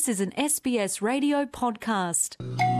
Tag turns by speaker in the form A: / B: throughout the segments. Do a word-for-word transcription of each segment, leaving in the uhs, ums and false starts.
A: This is an S B S radio podcast.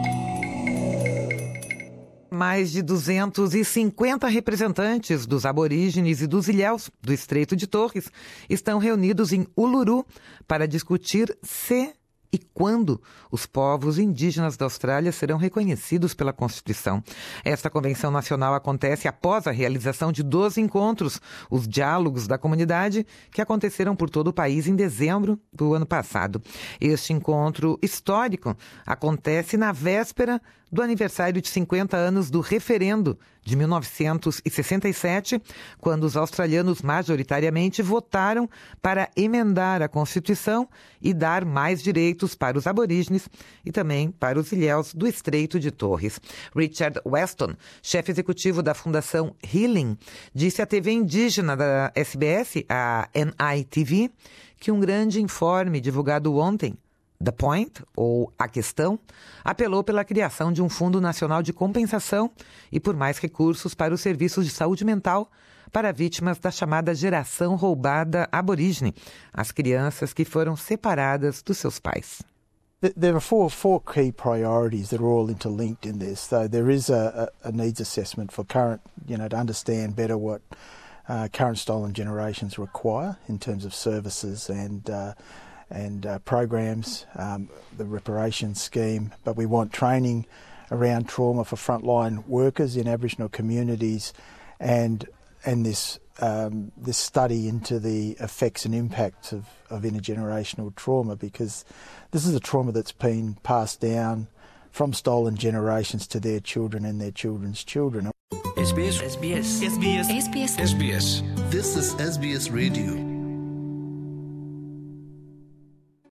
B: Mais de duzentos e cinquenta representantes dos aborígenes e dos ilhéus do Estreito de Torres estão reunidos em Uluru para discutir se e quando os povos indígenas da Austrália serão reconhecidos pela Constituição. Esta convenção nacional acontece após a realização de doze encontros, os diálogos da comunidade, que aconteceram por todo o país em dezembro do ano passado. Este encontro histórico acontece na véspera do aniversário de cinquenta anos do referendo de mil novecentos e sessenta e sete, quando os australianos majoritariamente votaram para emendar a Constituição e dar mais direitos para os aborígenes e também para os ilhéus do Estreito de Torres. Richard Weston, chefe executivo da Fundação Healing, disse à T V indígena da S B S, a N I T V, que um grande informe divulgado ontem, The Point, ou A Questão, apelou pela criação de um Fundo Nacional de Compensação e por mais recursos para os serviços de saúde mental para vítimas da chamada geração roubada aborígene, as crianças que foram separadas dos seus pais.
C: There are four, four key priorities that are all interlinked in this. So there is a, a needs assessment for current, you know, to understand better what uh, current stolen generations require in terms of services and uh, and uh, programs, um, the reparation scheme, but we want training around trauma for frontline workers in Aboriginal communities, and and this um, this study into the effects and impacts of, of intergenerational trauma, because this is a trauma that's been passed down from stolen generations to their children and their children's children.
D: S B S. S B S. S B S.
A: S B S.
D: S B S.
E: This is S B S Radio.